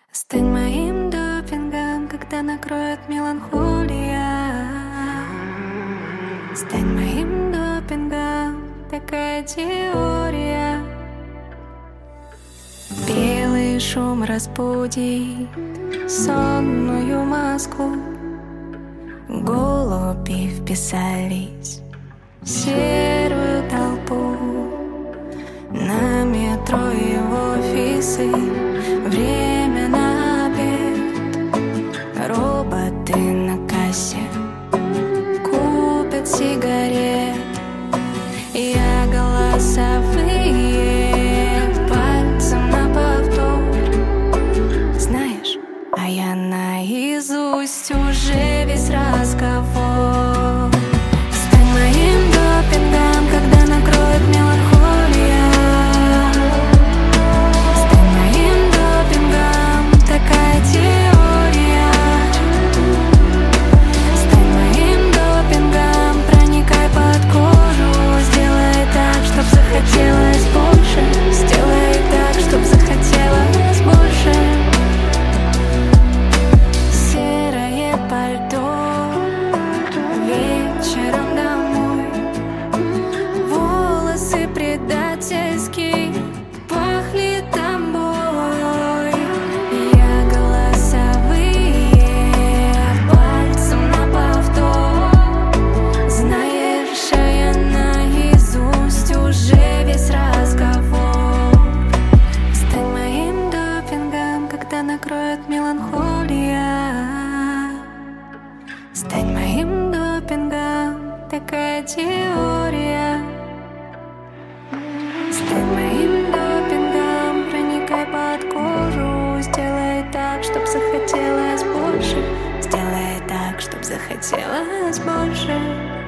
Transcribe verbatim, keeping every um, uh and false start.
Стань моим допингом, когда накроет меланхолия. Стань моим допингом, такая теория. Белый шум разбудит сонную Москву. Голуби вписались в серую толпу. На метро и в офисы время на обед. Роботы на кассе купят сигарет. Я голосовые пальцем на повтор. Знаешь, а я наизусть уже весь разговор. Стань моим допингом, когда накроет меланхолия. Стань моим допингом, такая теория. Стань моим допингом, проникай под кожу. Сделай так, чтоб захотелось больше. Сделай так, чтоб захотелось больше. Серое пальто вечером домой. Волосы предательски пахли тобой. Я голосовые пальцем на повтор. Знаешь, а я наизусть уже весь разговор. Стань моим допингом, когда накроет меланхолия. Стань моим допингом, такая теория. Стань моим допингом, проникай под кожу. Сделай так, чтоб захотелось больше. Сделай так, чтоб захотелось больше.